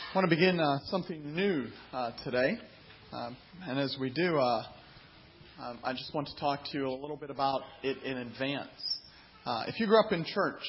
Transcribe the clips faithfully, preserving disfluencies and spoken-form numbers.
I want to begin uh, something new uh, today. Um, and as we do, uh, um, I just want to talk to you a little bit about it in advance. Uh, if you grew up in church,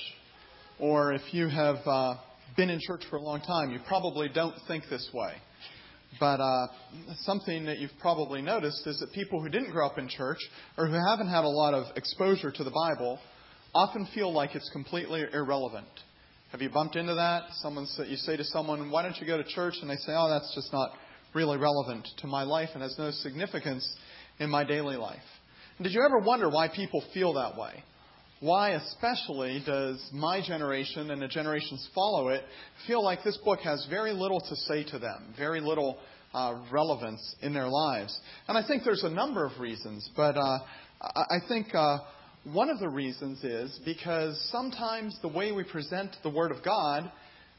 or if you have uh, been in church for a long time, you probably don't think this way. But uh, something that you've probably noticed is that people who didn't grow up in church, or who haven't had a lot of exposure to the Bible, often feel like it's completely irrelevant. Have you bumped into that? Someone say, you say to someone, why don't you go to church? And they say, oh, that's just not really relevant to my life and has no significance in my daily life. And did you ever wonder why people feel that way? Why especially does my generation and the generations follow it feel like this book has very little to say to them, very little uh, relevance in their lives? And I think there's a number of reasons, but uh, I think uh, one of the reasons is because sometimes the way we present the Word of God,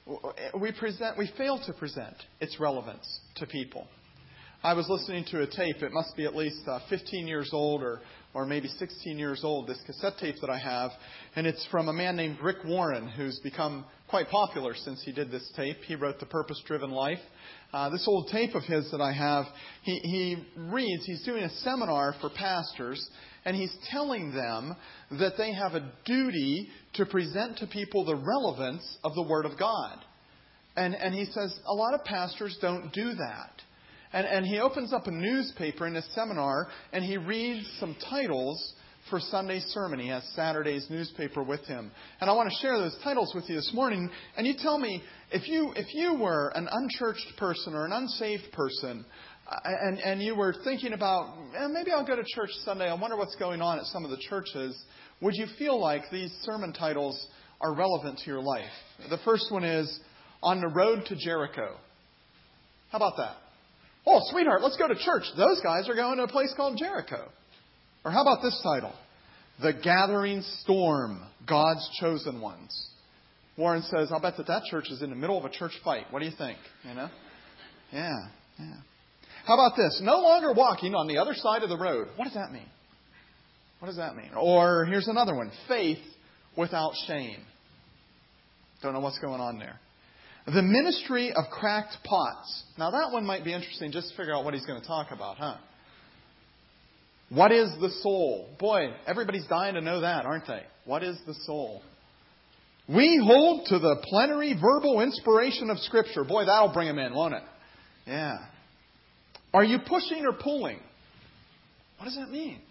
we present, we fail to present its relevance to people. I was listening to a tape. It must be at least uh, fifteen years old or, or maybe sixteen years old, this cassette tape that I have. And it's from a man named Rick Warren, who's become quite popular since he did this tape. He wrote The Purpose-Driven Life. Uh, this old tape of his that I have, he, he reads, he's doing a seminar for pastors, and he's telling them that they have a duty to present to people the relevance of the Word of God. And, and he says a lot of pastors don't do that. And, and he opens up a newspaper in his seminar, and he reads some titles for Sunday's sermon. He has Saturday's newspaper with him. And I want to share those titles with you this morning. And you tell me, if you if you were an unchurched person or an unsaved person, and, and you were thinking about, eh, maybe I'll go to church Sunday, I wonder what's going on at some of the churches, would you feel like these sermon titles are relevant to your life? The first one is, On the Road to Jericho. How about that? Oh, sweetheart, let's go to church. Those guys are going to a place called Jericho. Or how about this title? The Gathering Storm, God's Chosen Ones. Warren says, I'll bet that that church is in the middle of a church fight. What do you think? You know? Yeah, yeah. How about this? No longer walking on the other side of the road. What does that mean? What does that mean? Or here's another one. Faith without shame. Don't know what's going on there. The Ministry of Cracked Pots. Now that one might be interesting just to figure out what he's going to talk about, huh? What is the soul? Boy, everybody's dying to know that, aren't they? What is the soul? We hold to the plenary verbal inspiration of Scripture. Boy, that'll bring them in, won't it? Yeah. Are you pushing or pulling? What does that mean?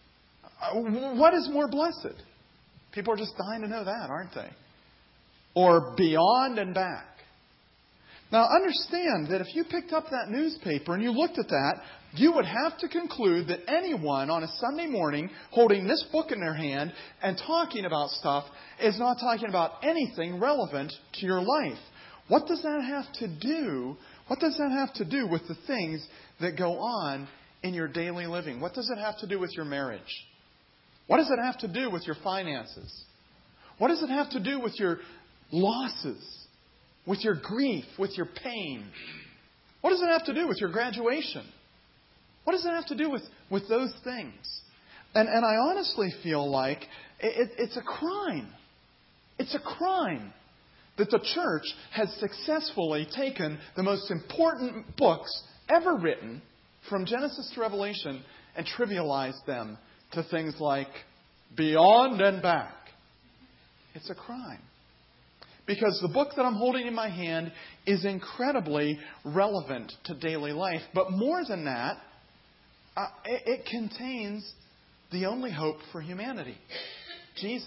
What is more blessed? People are just dying to know that, aren't they? Or beyond and back. Now understand that if you picked up that newspaper and you looked at that, you would have to conclude that anyone on a Sunday morning holding this book in their hand and talking about stuff is not talking about anything relevant to your life. What does that have to do? What does that have to do with the things that go on in your daily living? What does it have to do with your marriage? What does it have to do with your finances? What does it have to do with your losses? With your grief, with your pain? What does it have to do with your graduation? What does it have to do with, with those things? And, and I honestly feel like it, it's a crime. It's a crime that the church has successfully taken the most important books ever written from Genesis to Revelation and trivialized them to things like beyond and back. It's a crime. Because the book that I'm holding in my hand is incredibly relevant to daily life. But more than that, uh, it, it contains the only hope for humanity. Jesus.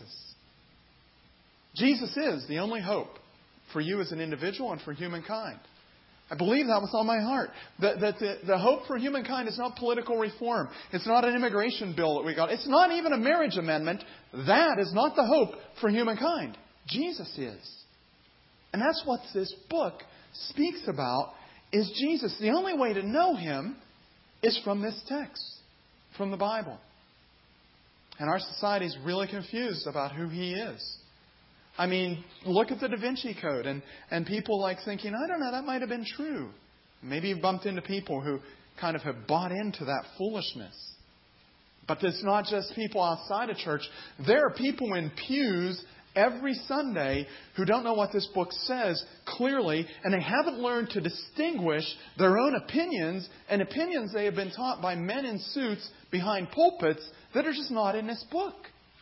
Jesus is the only hope for you as an individual and for humankind. I believe that with all my heart. That, that the, the hope for humankind is not political reform. It's not an immigration bill that we got. It's not even a marriage amendment. That is not the hope for humankind. Jesus is. And that's what this book speaks about, is Jesus. The only way to know Him is from this text, from the Bible. And our society is really confused about who He is. I mean, look at the Da Vinci Code and, and people like thinking, I don't know, that might have been true. Maybe you've bumped into people who kind of have bought into that foolishness. But it's not just people outside of church. There are people in pews every Sunday who don't know what this book says clearly, and they haven't learned to distinguish their own opinions and opinions they have been taught by men in suits behind pulpits that are just not in this book.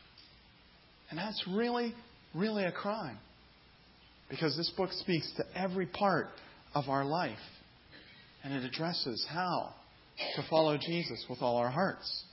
And that's really, really a crime. Because this book speaks to every part of our life. And it addresses how to follow Jesus with all our hearts.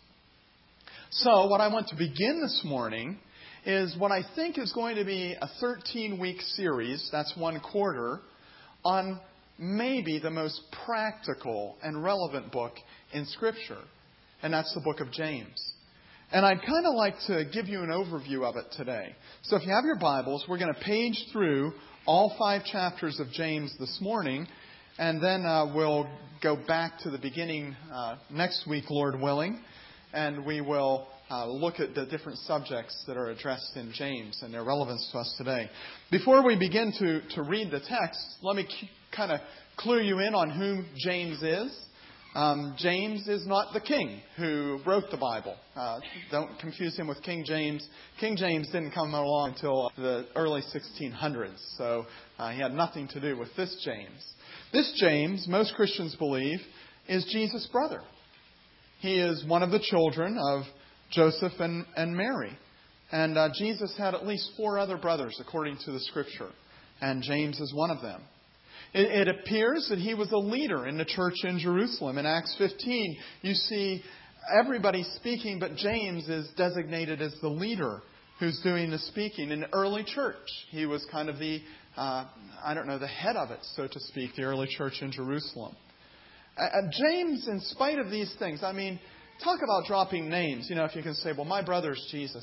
So what I want to begin this morning is what I think is going to be a thirteen-week series, that's one quarter, on maybe the most practical and relevant book in Scripture. And that's the book of James. And I'd kind of like to give you an overview of it today. So if you have your Bibles, we're going to page through all five chapters of James this morning. And then uh, we'll go back to the beginning uh, next week, Lord willing. And we will uh, look at the different subjects that are addressed in James and their relevance to us today. Before we begin to, to read the text, let me k- kind of clue you in on who James is. Um, James is not the king who wrote the Bible. Uh, don't confuse him with King James. King James didn't come along until the early sixteen hundreds, so uh, he had nothing to do with this James. This James, most Christians believe, is Jesus' brother. He is one of the children of Joseph and, and Mary. And uh, Jesus had at least four other brothers, according to the Scripture. And James is one of them. It, it appears that he was a leader in the church in Jerusalem. In Acts fifteen, you see everybody speaking, but James is designated as the leader who's doing the speaking in the early church. He was kind of the, uh, I don't know, the head of it, so to speak, the early church in Jerusalem. Uh, James, in spite of these things, I mean, talk about dropping names. You know, if you can say, well, my brother's Jesus.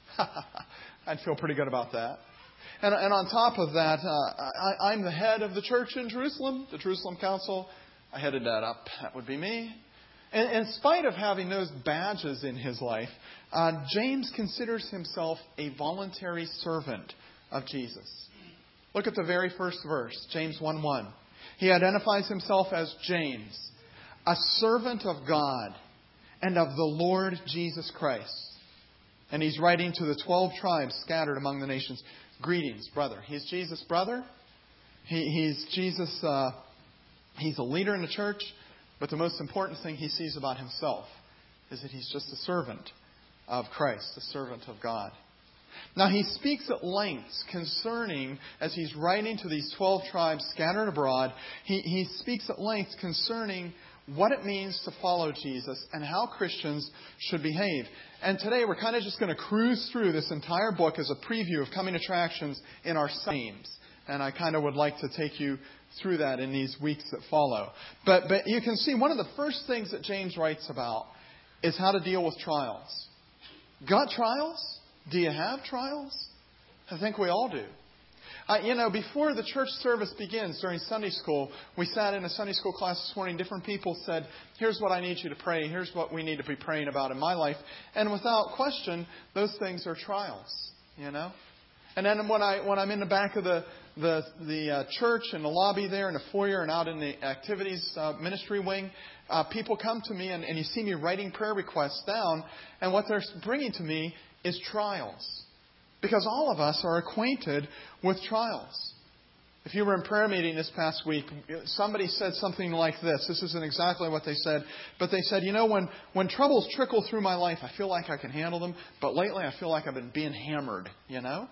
I'd feel pretty good about that. And, and on top of that, uh, I, I'm the head of the church in Jerusalem, the Jerusalem Council. I headed that up. That would be me. And in spite of having those badges in his life, uh, James considers himself a voluntary servant of Jesus. Look at the very first verse, James one one. He identifies himself as James, a servant of God and of the Lord Jesus Christ. And he's writing to the twelve tribes scattered among the nations. Greetings, brother. He's Jesus' brother. He, he's Jesus. Uh, he's a leader in the church. But the most important thing he sees about himself is that he's just a servant of Christ, a servant of God. Now, he speaks at length concerning, as he's writing to these twelve tribes scattered abroad, he, he speaks at length concerning what it means to follow Jesus and how Christians should behave. And today we're kind of just going to cruise through this entire book as a preview of coming attractions in our themes. And I kind of would like to take you through that in these weeks that follow. But, but you can see one of the first things that James writes about is how to deal with trials. Got trials? Do you have trials? I think we all do. Uh, you know, before the church service begins during Sunday school, we sat in a Sunday school class this morning. Different people said, here's what I need you to pray. Here's what we need to be praying about in my life. And without question, those things are trials, you know. And then when, I, when I'm in the back of the, the, the uh, church, in the lobby there, in the foyer, and out in the activities uh, ministry wing, uh, people come to me and, and you see me writing prayer requests down. And what they're bringing to me is trials. Because all of us are acquainted with trials. If you were in prayer meeting this past week, somebody said something like this. This isn't exactly what they said. But they said, you know, when, when troubles trickle through my life, I feel like I can handle them. But lately I feel like I've been being hammered, you know.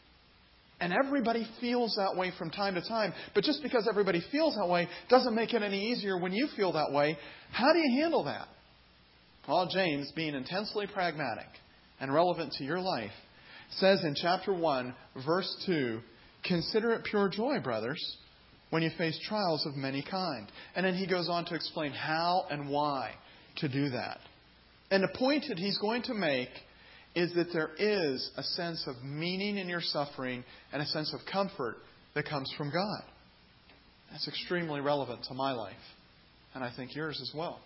And everybody feels that way from time to time. But just because everybody feels that way doesn't make it any easier when you feel that way. How do you handle that? Well, James, being intensely pragmatic and relevant to your life, says in chapter one, verse two, consider it pure joy, brothers, when you face trials of many kind. And then he goes on to explain how and why to do that. And the point that he's going to make is that there is a sense of meaning in your suffering and a sense of comfort that comes from God. That's extremely relevant to my life, and I think yours as well.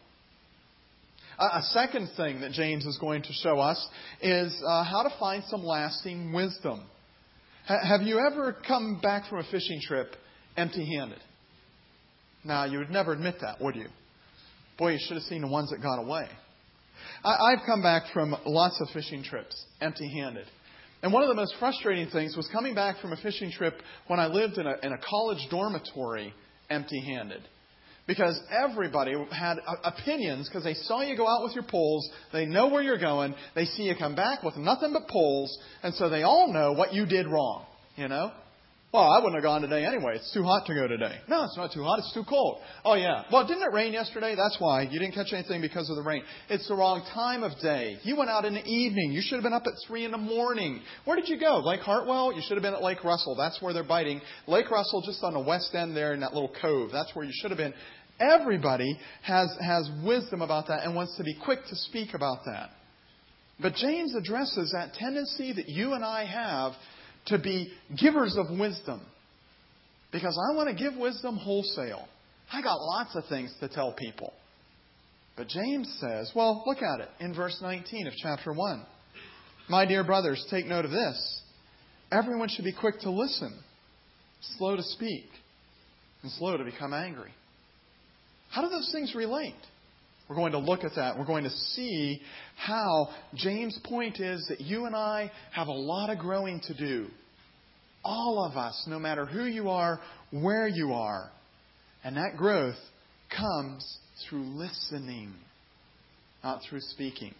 A second thing that James is going to show us is uh, how to find some lasting wisdom. H- have you ever come back from a fishing trip empty-handed? Now, you would never admit that, would you? Boy, you should have seen the ones that got away. I- I've come back from lots of fishing trips empty-handed. And one of the most frustrating things was coming back from a fishing trip when I lived in a, in a college dormitory empty-handed. Because everybody had opinions because they saw you go out with your poles. They know where you're going. They see you come back with nothing but poles. And so they all know what you did wrong. You know? Well, I wouldn't have gone today anyway. It's too hot to go today. No, it's not too hot. It's too cold. Oh, yeah. Well, didn't it rain yesterday? That's why. You didn't catch anything because of the rain. It's the wrong time of day. You went out in the evening. You should have been up at three in the morning. Where did you go? Lake Hartwell? You should have been at Lake Russell. That's where they're biting. Lake Russell just on the west end there in that little cove. That's where you should have been. Everybody has, has wisdom about that and wants to be quick to speak about that. But James addresses that tendency that you and I have to be givers of wisdom. Because I want to give wisdom wholesale. I got lots of things to tell people. But James says, well, look at it in verse nineteen of chapter one. My dear brothers, take note of this. Everyone should be quick to listen, slow to speak, and slow to become angry. How do those things relate? We're going to look at that. We're going to see how James' point is that you and I have a lot of growing to do. All of us, no matter who you are, where you are. And that growth comes through listening, not through speaking.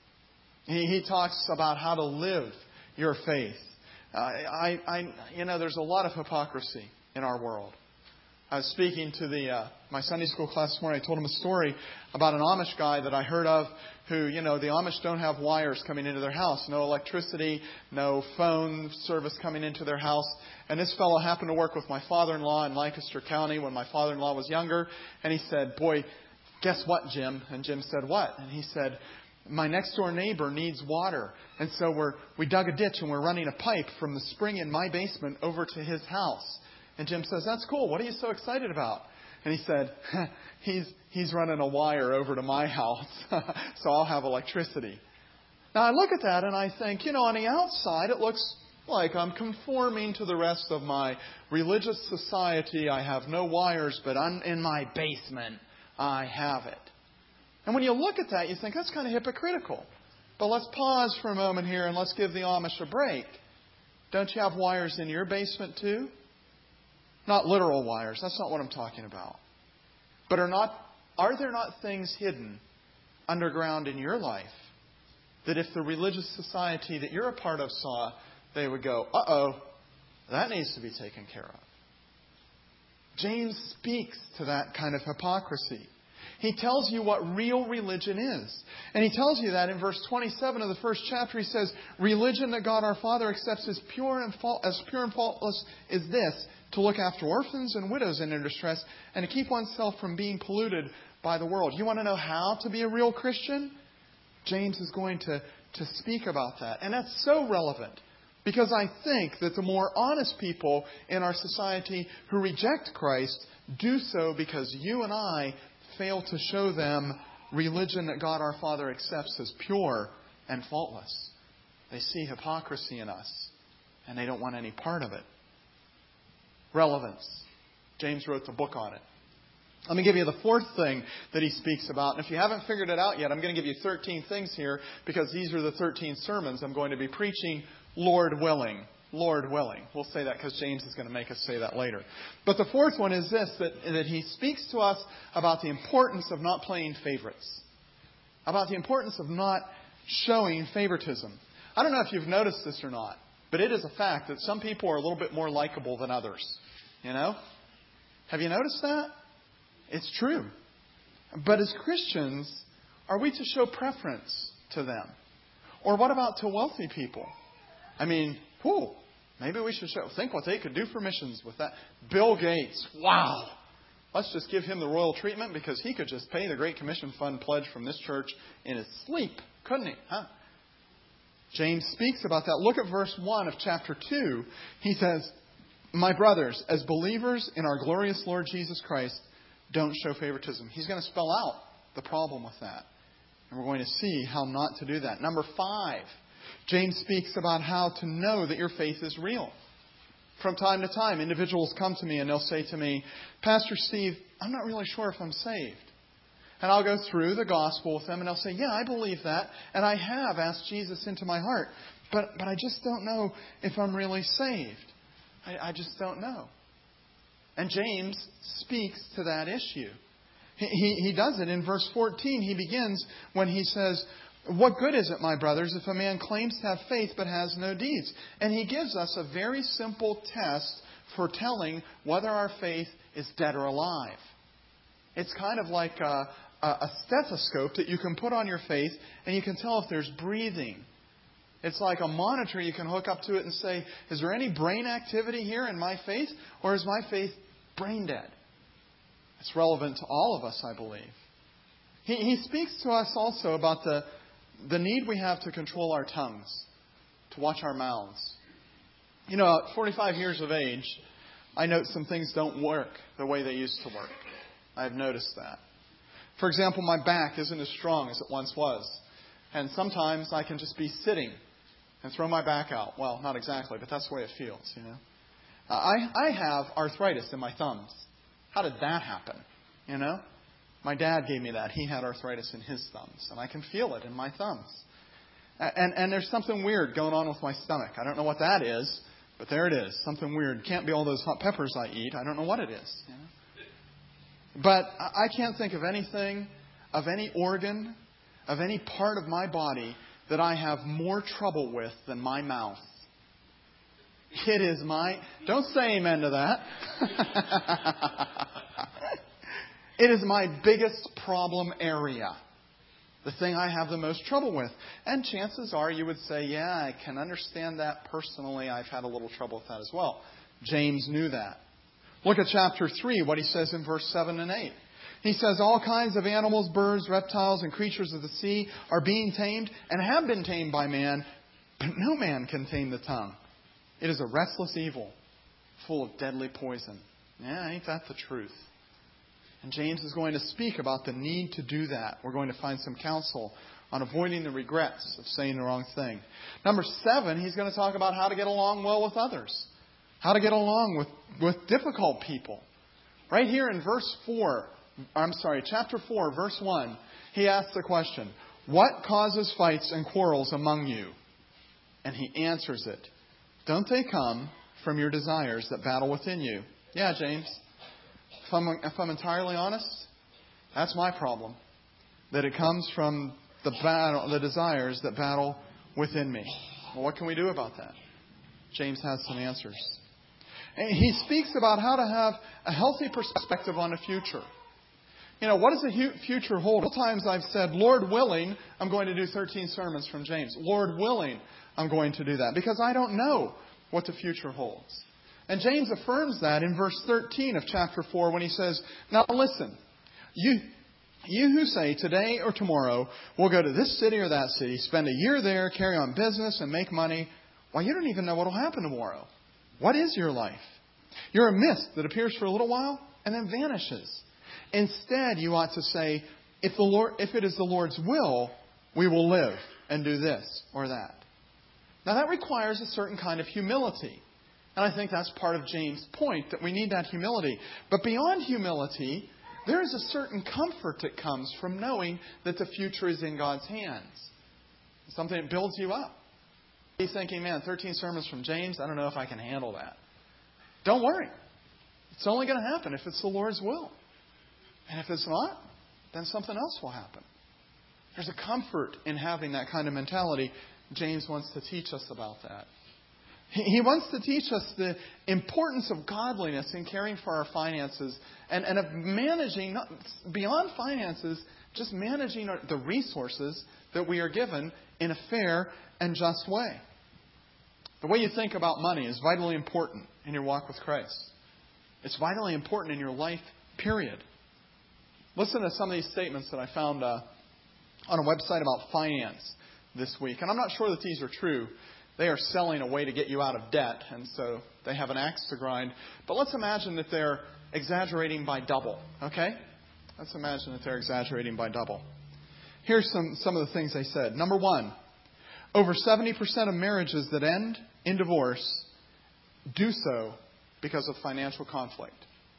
He, he talks about how to live your faith. Uh, I, I, you know, there's a lot of hypocrisy in our world. I was speaking to the uh, my Sunday school class this morning. I told them a story about an Amish guy that I heard of who, you know, the Amish don't have wires coming into their house. No electricity, no phone service coming into their house. And this fellow happened to work with my father-in-law in Lancaster County when my father-in-law was younger. And he said, boy, guess what, Jim? And Jim said, what? And he said, my next-door neighbor needs water. And so we're we dug a ditch and we're running a pipe from the spring in my basement over to his house. And Jim says, that's cool. What are you so excited about? And he said, he's he's running a wire over to my house, so I'll have electricity. Now, I look at that and I think, you know, on the outside, it looks like I'm conforming to the rest of my religious society. I have no wires, but I'm in my basement, I have it. And when you look at that, you think, that's kind of hypocritical. But let's pause for a moment here and let's give the Amish a break. Don't you have wires in your basement too? Not literal wires. That's not what I'm talking about. But are not are there not things hidden underground in your life that if the religious society that you're a part of saw, they would go, uh-oh, that needs to be taken care of. James speaks to that kind of hypocrisy. He tells you what real religion is. And he tells you that in verse twenty-seven of the first chapter. He says, religion that God our Father accepts as pure and fault, as pure and faultless is this, to look after orphans and widows in their distress, and to keep oneself from being polluted by the world. You want to know how to be a real Christian? James is going to, to speak about that. And that's so relevant, because I think that the more honest people in our society who reject Christ do so because you and I fail to show them religion that God our Father accepts as pure and faultless. They see hypocrisy in us, and they don't want any part of it. Relevance. James wrote the book on it. Let me give you the fourth thing that he speaks about. And if you haven't figured it out yet, I'm going to give you thirteen things here, because these are the thirteen sermons I'm going to be preaching, Lord willing. Lord willing. We'll say that because James is going to make us say that later. But the fourth one is this, that, that he speaks to us about the importance of not playing favorites. About the importance of not showing favoritism. I don't know if you've noticed this or not, but it is a fact that some people are a little bit more likable than others. You know? Have you noticed that? It's true. But as Christians, are we to show preference to them? Or what about to wealthy people? I mean, whew, maybe we should show, think what they could do for missions with that. Bill Gates, wow. Let's just give him the royal treatment because he could just pay the Great Commission Fund pledge from this church in his sleep, couldn't he? Huh? James speaks about that. Look at verse one of chapter two. He says, my brothers, as believers in our glorious Lord Jesus Christ, don't show favoritism. He's going to spell out the problem with that. And we're going to see how not to do that. Number five, James speaks about how to know that your faith is real. From time to time, individuals come to me and they'll say to me, Pastor Steve, I'm not really sure if I'm saved. And I'll go through the gospel with them and they'll say, yeah, I believe that. And I have asked Jesus into my heart. but but I just don't know if I'm really saved. I, I just don't know. And James speaks to that issue. He, he, he does it in verse fourteen. He begins when he says, "What good is it, my brothers, if a man claims to have faith but has no deeds?" And he gives us a very simple test for telling whether our faith is dead or alive. It's kind of like a, a stethoscope that you can put on your faith and you can tell if there's breathing. It's like a monitor you can hook up to it and say, is there any brain activity here in my faith, or is my faith brain dead? It's relevant to all of us, I believe. He, he speaks to us also about the, the need we have to control our tongues, to watch our mouths. You know, at forty-five years of age, I note some things don't work the way they used to work. I've noticed that. For example, my back isn't as strong as it once was. And sometimes I can just be sitting and throw my back out. Well, not exactly, but that's the way it feels, you know. I, I have arthritis in my thumbs. How did that happen? You know? My dad gave me that. He had arthritis in his thumbs. And I can feel it in my thumbs. And, and there's something weird going on with my stomach. I don't know what that is, but there it is. Something weird. Can't be all those hot peppers I eat. I don't know what it is. You know? But I can't think of anything, of any organ, of any part of my body that I have more trouble with than my mouth. It is my... Don't say amen to that. It is my biggest problem area. The thing I have the most trouble with. And chances are you would say, yeah, I can understand that personally. I've had a little trouble with that as well. James knew that. Look at chapter three, what he says in verse seven and eight. He says, all kinds of animals, birds, reptiles, and creatures of the sea are being tamed and have been tamed by man, but no man can tame the tongue. It is a restless evil, full of deadly poison. Yeah, ain't that the truth? And James is going to speak about the need to do that. We're going to find some counsel on avoiding the regrets of saying the wrong thing. Number seven, he's going to talk about how to get along well with others. How to get along with, with difficult people. Right here in verse four, I'm sorry, chapter four, verse one, he asks the question, what causes fights and quarrels among you? And he answers it. Don't they come from your desires that battle within you? Yeah, James. If I'm, if I'm entirely honest, that's my problem. That it comes from the battle, the desires that battle within me. Well, what can we do about that? James has some answers. And he speaks about how to have a healthy perspective on the future. You know, what does the future hold? Several times I've said, Lord willing, I'm going to do thirteen sermons from James. Lord willing, I'm going to do that. Because I don't know what the future holds. And James affirms that in verse thirteen of chapter four when he says, now listen, you, you who say today or tomorrow we'll go to this city or that city, spend a year there, carry on business and make money. Well, you don't even know what will happen tomorrow. What is your life? You're a mist that appears for a little while and then vanishes. Instead, you ought to say, if the Lord, if it is the Lord's will, we will live and do this or that. Now, that requires a certain kind of humility. And I think that's part of James' point, that we need that humility. But beyond humility, there is a certain comfort that comes from knowing that the future is in God's hands. Something that builds you up. He's thinking, man, thirteen sermons from James, I don't know if I can handle that. Don't worry. It's only going to happen if it's the Lord's will. And if it's not, then something else will happen. There's a comfort in having that kind of mentality. James wants to teach us about that. He wants to teach us the importance of godliness in caring for our finances and, and of managing, not, beyond finances, just managing the resources that we are given in a fair and just way. The way you think about money is vitally important in your walk with Christ. It's vitally important in your life, period. Listen to some of these statements that I found uh, on a website about finance this week. And I'm not sure that these are true. They are selling a way to get you out of debt, and so they have an axe to grind. But let's imagine that they're exaggerating by double, okay? Let's imagine that they're exaggerating by double. Here's some, some of the things they said. Number one, over seventy percent of marriages that end in divorce do so because of financial conflict.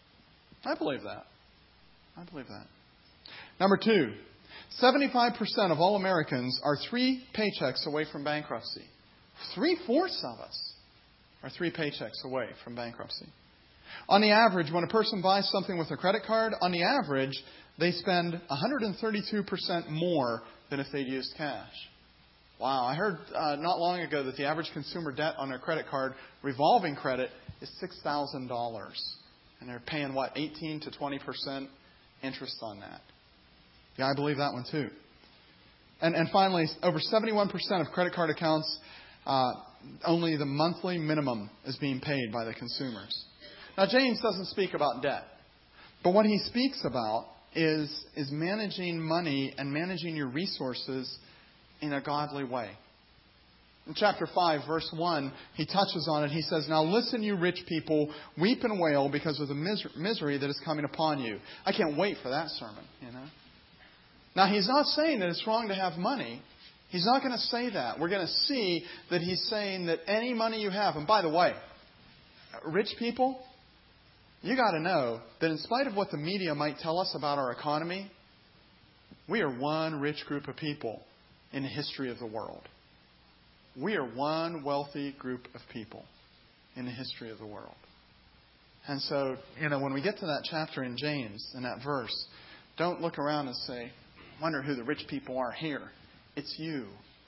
I believe that. I believe that. Number two, seventy-five percent of all Americans are three paychecks away from bankruptcy. Three-fourths of us are three paychecks away from bankruptcy. On the average, when a person buys something with a credit card, on the average, they spend one hundred thirty-two percent more than if they'd used cash. Wow, I heard uh, not long ago that the average consumer debt on a credit card, revolving credit, is six thousand dollars. And they're paying, what, eighteen to twenty percent interest on that. Yeah, I believe that one too. And, and finally, over seventy-one percent of credit card accounts, uh, only the monthly minimum is being paid by the consumers. Now, James doesn't speak about debt. But what he speaks about is, is managing money and managing your resources in a godly way. In chapter five, verse one, he touches on it. He says, "Now listen, you rich people, weep and wail because of the mis- misery that is coming upon you." I can't wait for that sermon, you know. Now, he's not saying that it's wrong to have money. He's not going to say that. We're going to see that he's saying that any money you have, and by the way, rich people, you got to know that in spite of what the media might tell us about our economy, we are one rich group of people in the history of the world. We are one wealthy group of people in the history of the world. And so, you know, when we get to that chapter in James, in that verse, don't look around and say, "Wonder who the rich people are here." It's you.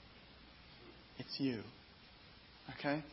It's you. Okay?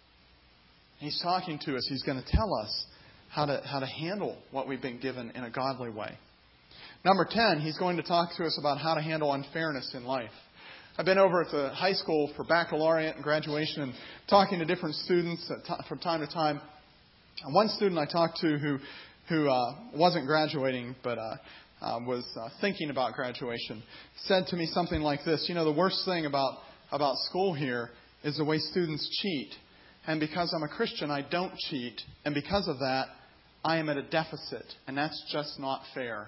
He's talking to us. He's going to tell us how to how to handle what we've been given in a godly way. Number ten, he's going to talk to us about how to handle unfairness in life. I've been over at the high school for baccalaureate and graduation and talking to different students from time to time. And one student I talked to who who uh, wasn't graduating but uh, uh, was uh, thinking about graduation said to me something like this: "You know, the worst thing about about school here is the way students cheat. And because I'm a Christian, I don't cheat. And because of that, I am at a deficit. And that's just not fair."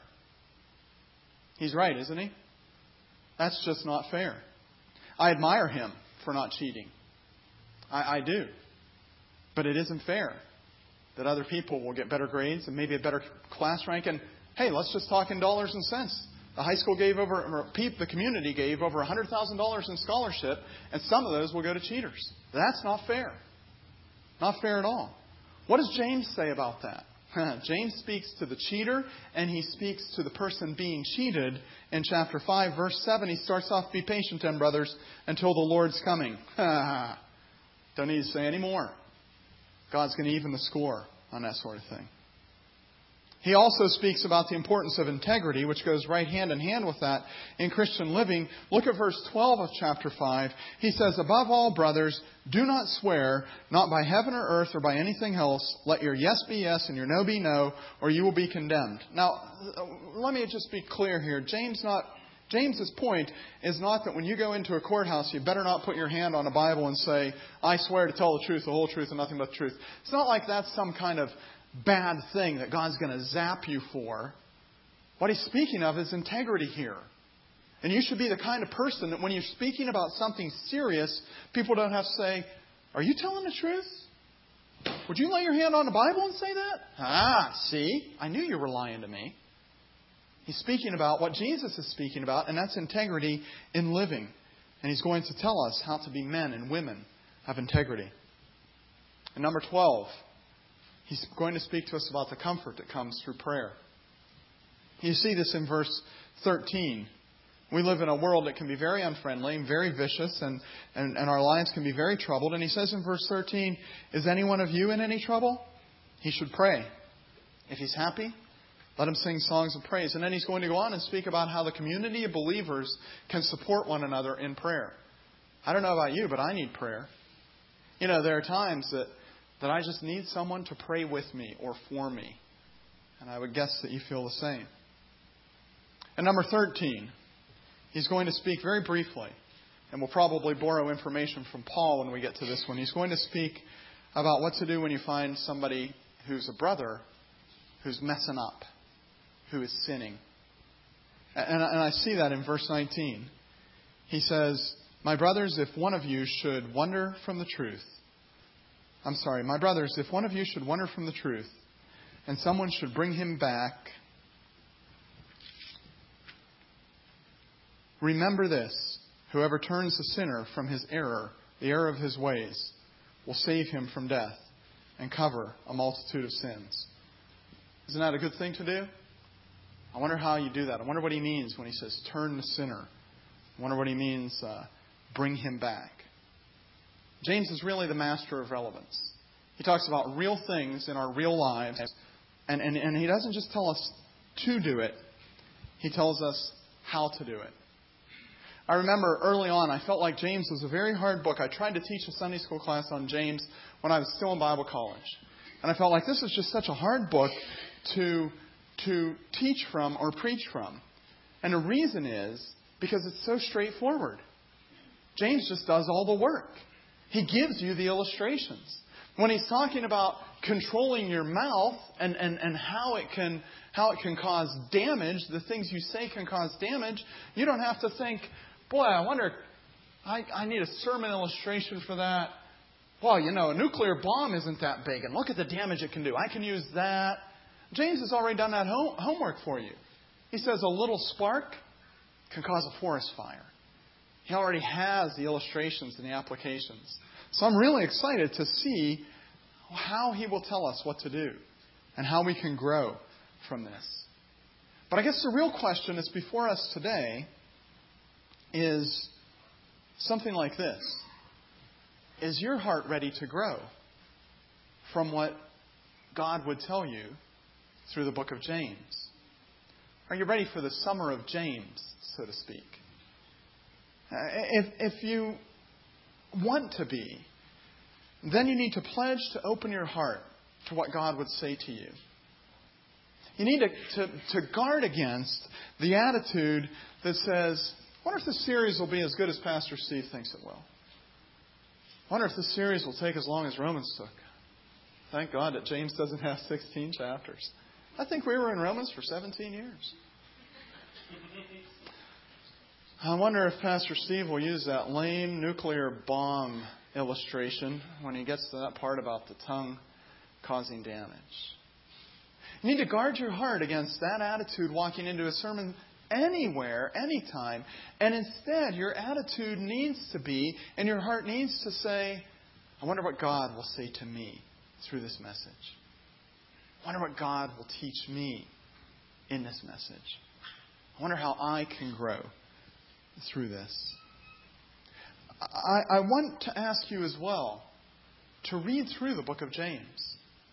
He's right, isn't he? That's just not fair. I admire him for not cheating. I, I do. But it isn't fair that other people will get better grades and maybe a better class rank. And hey, let's just talk in dollars and cents. The high school gave over, or the community gave over one hundred thousand dollars in scholarship, and some of those will go to cheaters. That's not fair. Not fair at all. What does James say about that? James speaks to the cheater, and he speaks to the person being cheated. In chapter five, verse seven, he starts off, "Be patient then, brothers, until the Lord's coming." Don't need to say any more. God's going to even the score on that sort of thing. He also speaks about the importance of integrity, which goes right hand in hand with that in Christian living. Look at verse twelve of chapter five. He says, "Above all, brothers, do not swear, not by heaven or earth or by anything else. Let your yes be yes and your no be no, or you will be condemned." Now, let me just be clear here. James not James's point is not that when you go into a courthouse, you better not put your hand on a Bible and say, "I swear to tell the truth, the whole truth, and nothing but the truth." It's not like that's some kind of bad thing that God's going to zap you for. What he's speaking of is integrity here. And you should be the kind of person that when you're speaking about something serious, people don't have to say, "Are you telling the truth? Would you lay your hand on the Bible and say that?" Ah, see, I knew you were lying to me. He's speaking about what Jesus is speaking about, and that's integrity in living. And he's going to tell us how to be men and women of integrity. And number twelve, he's going to speak to us about the comfort that comes through prayer. You see this in verse thirteen. We live in a world that can be very unfriendly and very vicious, and, and, and our lives can be very troubled. And he says in verse thirteen, "Is any one of you in any trouble? He should pray. If he's happy, let him sing songs of praise." And then he's going to go on and speak about how the community of believers can support one another in prayer. I don't know about you, but I need prayer. You know, there are times that that I just need someone to pray with me or for me. And I would guess that you feel the same. And number thirteen, he's going to speak very briefly, and we'll probably borrow information from Paul when we get to this one. He's going to speak about what to do when you find somebody who's a brother who's messing up, who is sinning. And, and I see that in verse nineteen. He says, "My brothers, if one of you should wander from the truth, I'm sorry, my brothers, if one of you should wander from the truth, and someone should bring him back, remember this: whoever turns the sinner from his error the error of his ways, will save him from death and cover a multitude of sins. Isn't that a good thing to do? I wonder how you do that. I wonder what he means when he says, turn the sinner. I wonder what he means, uh, bring him back. James is really the master of relevance. He talks about real things in our real lives. And, and, and he doesn't just tell us to do it. He tells us how to do it. I remember early on, I felt like James was a very hard book. I tried to teach a Sunday school class on James when I was still in Bible college. And I felt like this was just such a hard book to, to teach from or preach from. And the reason is because it's so straightforward. James just does all the work. He gives you the illustrations. When he's talking about controlling your mouth and, and, and how it can how it can cause damage, the things you say can cause damage, you don't have to think, boy, I wonder, I, I need a sermon illustration for that. Well, you know, a nuclear bomb isn't that big, and look at the damage it can do. I can use that. James has already done that home, homework for you. He says a little spark can cause a forest fire. He already has the illustrations and the applications. So I'm really excited to see how he will tell us what to do and how we can grow from this. But I guess the real question that's before us today is something like this. Is your heart ready to grow from what God would tell you through the book of James? Are you ready for the summer of James, so to speak? If, if you want to be, then you need to pledge to open your heart to what God would say to you. You need to, to, to guard against the attitude that says, I wonder if this series will be as good as Pastor Steve thinks it will. I wonder if this series will take as long as Romans took. Thank God that James doesn't have sixteen chapters. I think we were in Romans for seventeen years. I wonder if Pastor Steve will use that lame nuclear bomb illustration when he gets to that part about the tongue causing damage. You need to guard your heart against that attitude walking into a sermon anywhere, anytime. And instead, your attitude needs to be, and your heart needs to say, I wonder what God will say to me through this message. I wonder what God will teach me in this message. I wonder how I can grow through this. I, I want to ask you as well to read through the book of James.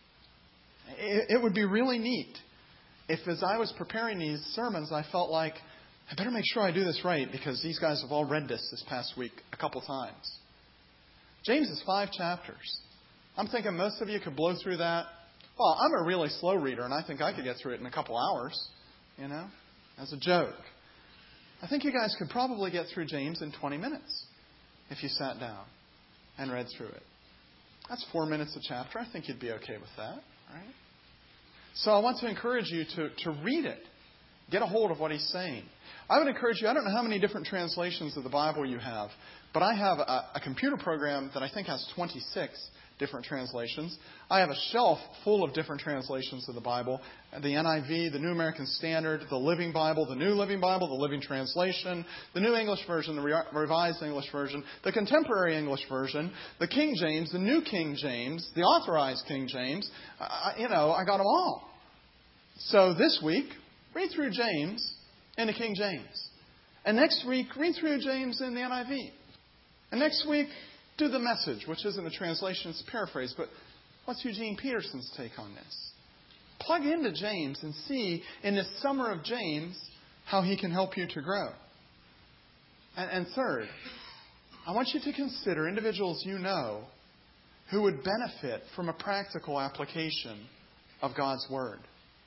It, it would be really neat if, as I was preparing these sermons, I felt like I better make sure I do this right because these guys have all read this this past week a couple times. James is five chapters. I'm thinking most of you could blow through that. Well, I'm a really slow reader, and I think I could get through it in a couple hours, you know, as a joke. I think you guys could probably get through James in twenty minutes if you sat down and read through it. That's four minutes a chapter. I think you'd be okay with that, right? So I want to encourage you to, to read it. Get a hold of what he's saying. I would encourage you, I don't know how many different translations of the Bible you have, but I have a, a computer program that I think has twenty-six different translations. I have a shelf full of different translations of the Bible. The N I V, the New American Standard, the Living Bible, the New Living Bible, the Living Translation, the New English Version, the Re- Revised English Version, the Contemporary English Version, the King James, the New King James, the Authorized King James. I, you know, I got them all. So this week, read through James in the King James. And next week, read through James in the N I V. And next week, do the Message, which isn't a translation, it's a paraphrase. But what's Eugene Peterson's take on this? Plug into James and see in this summer of James how he can help you to grow. And, and third, I want you to consider individuals you know who would benefit from a practical application of God's Word.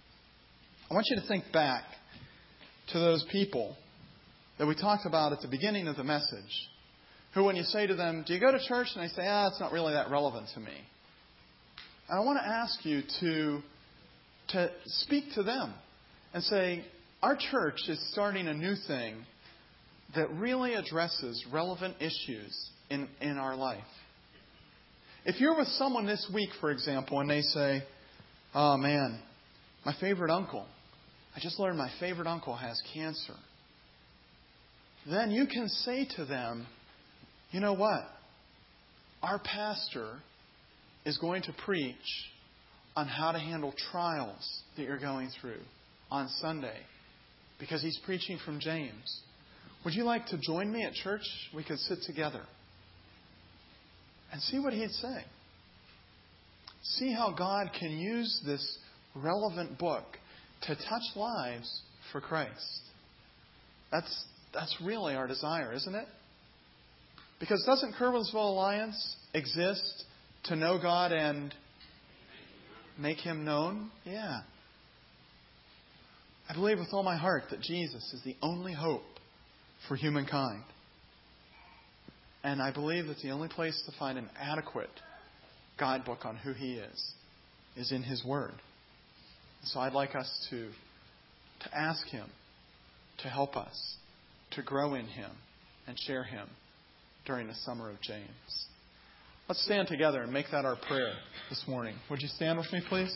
I want you to think back to those people that we talked about at the beginning of the message, who when you say to them, do you go to church? And they say, ah, it's not really that relevant to me. And I want to ask you to, to speak to them and say, our church is starting a new thing that really addresses relevant issues in, in our life. If you're with someone this week, for example, and they say, oh man, my favorite uncle, I just learned my favorite uncle has cancer. Then you can say to them, you know what? our pastor is going to preach on how to handle trials that you're going through on Sunday because he's preaching from James. Would you like to join me at church? We could sit together and see what he'd say. See how God can use this relevant book to touch lives for Christ. That's that's really our desire, isn't it? Because doesn't Curwensville Alliance exist to know God and make Him known? Yeah. I believe with all my heart that Jesus is the only hope for humankind. And I believe that the only place to find an adequate guidebook on who He is is in His Word. So I'd like us to, to ask Him to help us to grow in Him and share Him during the summer of James. Let's stand together and make that our prayer this morning. Would you stand with me, please?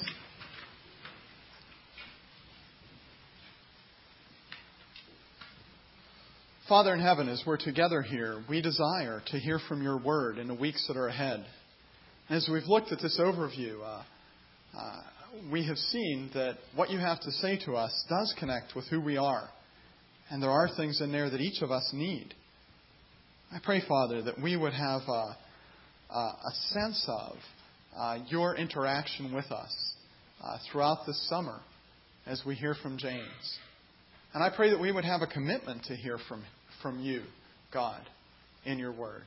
Father in heaven, as we're together here, we desire to hear from your word in the weeks that are ahead. As we've looked at this overview, uh, uh, we have seen that what you have to say to us does connect with who we are. And there are things in there that each of us need. I pray, Father, that we would have a, a sense of uh, your interaction with us uh, throughout this summer as we hear from James. And I pray that we would have a commitment to hear from, from you, God, in your word.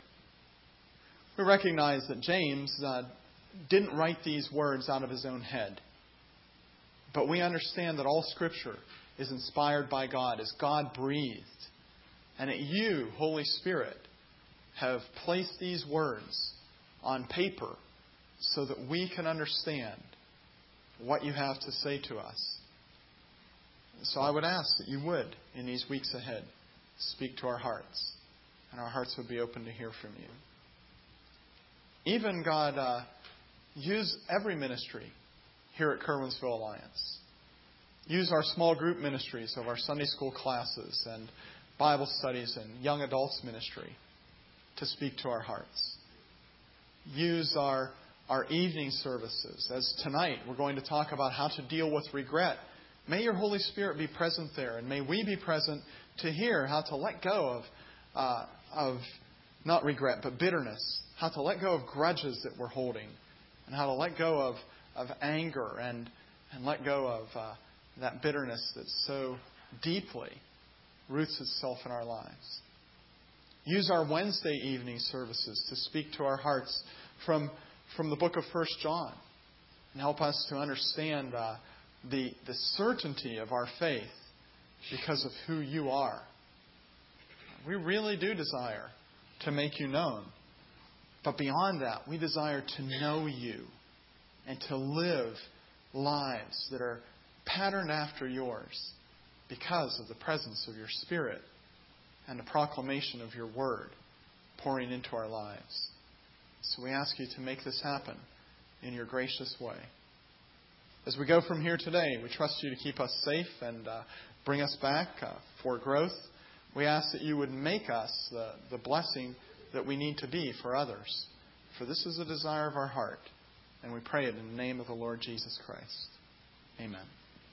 We recognize that James uh, didn't write these words out of his own head. But we understand that all Scripture is inspired by God, is God-breathed. And that you, Holy Spirit, have placed these words on paper so that we can understand what you have to say to us. So I would ask that you would, in these weeks ahead, speak to our hearts. And our hearts would be open to hear from you. Even, God, uh, use every ministry here at Curwensville Alliance. Use our small group ministries of our Sunday school classes and Bible studies and young adults ministry to speak to our hearts. Use our, our evening services. As tonight we're going to talk about how to deal with regret. May your Holy Spirit be present there, and may we be present to hear how to let go of, uh, of not regret, but bitterness. How to let go of grudges that we're holding, and how to let go of, of anger and, and let go of uh, that bitterness that so deeply roots itself in our lives. Use our Wednesday evening services to speak to our hearts from, from the book of First John and help us to understand uh, the, the certainty of our faith because of who you are. We really do desire to make you known. But beyond that, we desire to know you and to live lives that are patterned after yours because of the presence of your Spirit and the proclamation of your word pouring into our lives. So we ask you to make this happen in your gracious way. As we go from here today, we trust you to keep us safe and uh, bring us back uh, for growth. We ask that you would make us the, the blessing that we need to be for others. For this is a desire of our heart. And we pray it in the name of the Lord Jesus Christ. Amen.